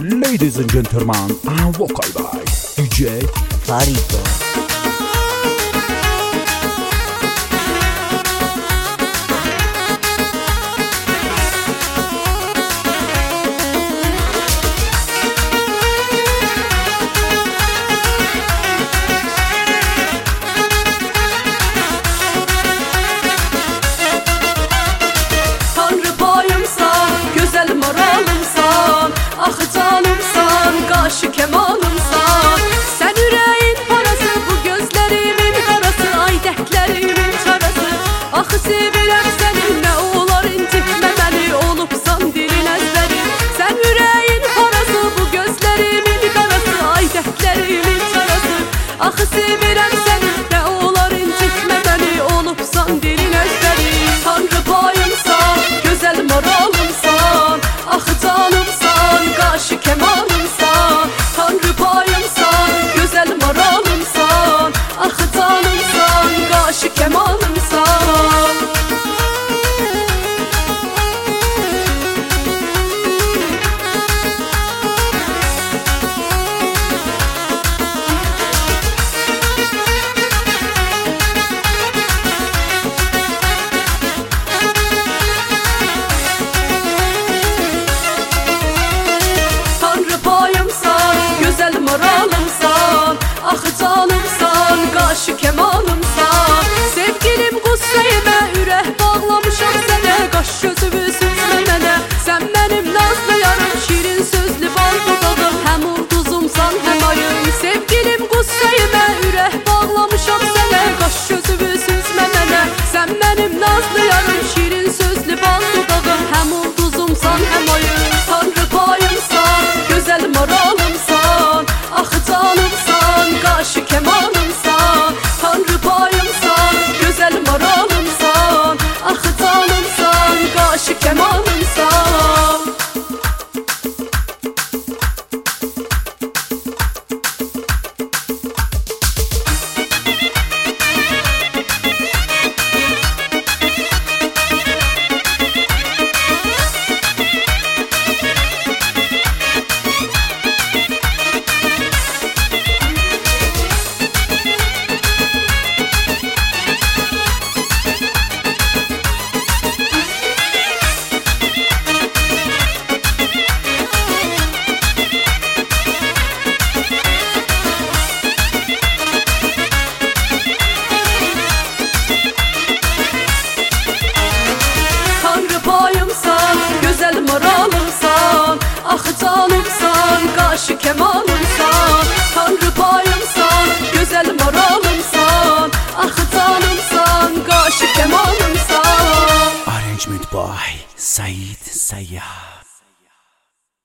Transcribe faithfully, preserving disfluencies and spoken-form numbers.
Ladies and gentlemen, and vocal by D J Farito. Karşı kemalımsan, sen yüreğin parası, bu gözlerimin karası, ay dertlerimin çarası. Axı sevirəm səni, nə olar incitmə məni, olubsan dilin əzbəri. Sen yüreğin parası, bu gözlerimin karası, ay dertlerimin çarası. Axı sevirəm səni, nə olar incitmə məni, olubsan dilin əzbəri. Tanrı payımsan, gözəl maralımsan, axı canımsan, qarşı kemalımsan. Tanrı payımsan, güzel maralımsan, axı canımsan, qarşı kemalımsan. Tanrı payımsan, güzel maralımsan, axı canımsan, qarşı kemalımsan. Sevgilim qüssəyimə, ürək bağlamışam sənə, qaş gözümü süzmə mənə. Sən mənim nazlı yarım, şirin sözlü bal dodağım, həm ulduzumsan, həm ayım. Sevgilim qüssəyimə, ürək bağlamışam sənə, qaş gözümü süzmə mənə. Sən mənim nazlı yarım, şirin sözlü bal dodağım, həm ulduzumsan, həm ayım. Tanrı payımsan, gözəl maralımsan, axı canımsan, qarşı kemalımsan. Tanrı payımsan, gözəl maralımsan, axı canımsan, qarşı kemalımsan. Payımsan, güzel maralımsan, axı canımsan, qarşı kemalımsan. Tanrı payımsan, güzel maralımsan, axı canımsan, qarşı kemalımsan. Arrangement by Said Sayyah.